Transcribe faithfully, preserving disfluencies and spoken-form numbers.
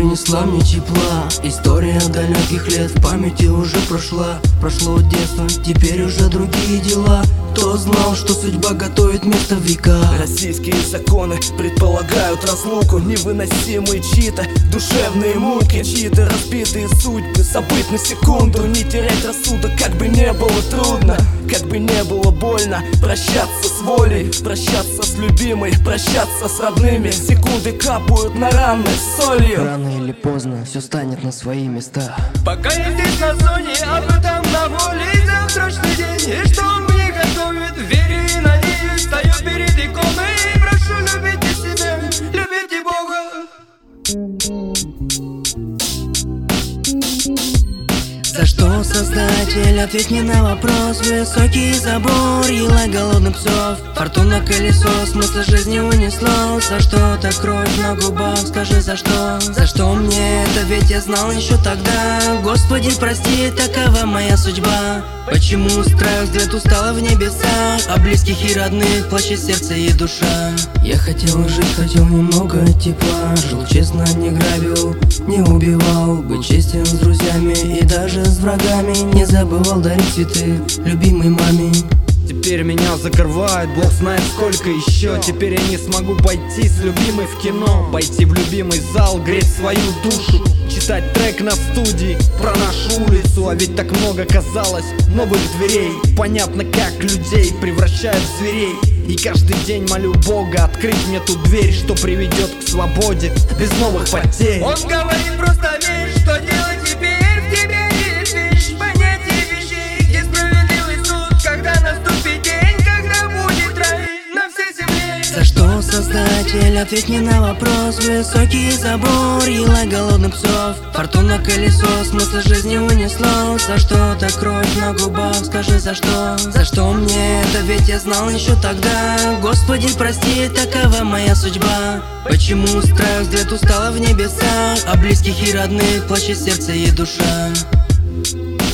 принесла мне тепла. История далеких лет в памяти уже прошла. Прошло детство, теперь уже другие дела. Кто знал, что судьба готовит место в века? Российские законы предполагают разлуку. Невыносимые чьи-то душевные муки, чьи-то разбитые судьбы. Забыть на секунду, не терять рассудок. Как бы не было трудно, как бы не было больно, прощаться с волей, прощаться с любимой, прощаться с родными. Секунды капают на раны солью. Рано или поздно все станет на свои места. Пока я здесь на зоне, а потом на воле. И завтрашний день, и что мне готовит, верю и надеюсь. Стою перед иконой и прошу: любите себя, любите Бога. За что, Создатель, ответь мне на вопрос. Высокий забор, елай голодных псов. Фортуна колесо, смысл жизни унесло. За что-то кровь на губах, скажи за что? За что мне это, ведь я знал еще тогда. Господи, прости, такова моя судьба. Почему устраиваю взгляд устала в небесах? А близких и родных плачет сердце и душа. Я хотел жить, хотел немного тепла. Жил честно, не грабил, не убивал. Быть честен с друзьями и даже с врагами. Не забывал дарить цветы любимой маме. Теперь меня закрывает, Бог знает сколько еще. Теперь я не смогу пойти с любимой в кино, пойти в любимый зал, греть свою душу, читать трек на студии про нашу улицу. А ведь так много казалось новых дверей. Понятно, как людей превращают в зверей. И каждый день молю Бога открыть мне ту дверь, что приведет к свободе без новых потерь. Он говорит: просто верь, что делать теперь. В тебе есть вещь, понятие вещей, где справедливый суд, когда наступит день, когда будет рай на всей земле. За что, Создатель, ответь мне на вопрос. Высокий забор, елай голодных псов. Фортуна колесо, смысл жизни унесло. За что-то кровь на губах, скажи за что? За что мне это, ведь я знал еще тогда. Господи, прости, такова моя судьба. Почему устраиваю взгляд устала в небесах? А близких и родных плачет сердце и душа.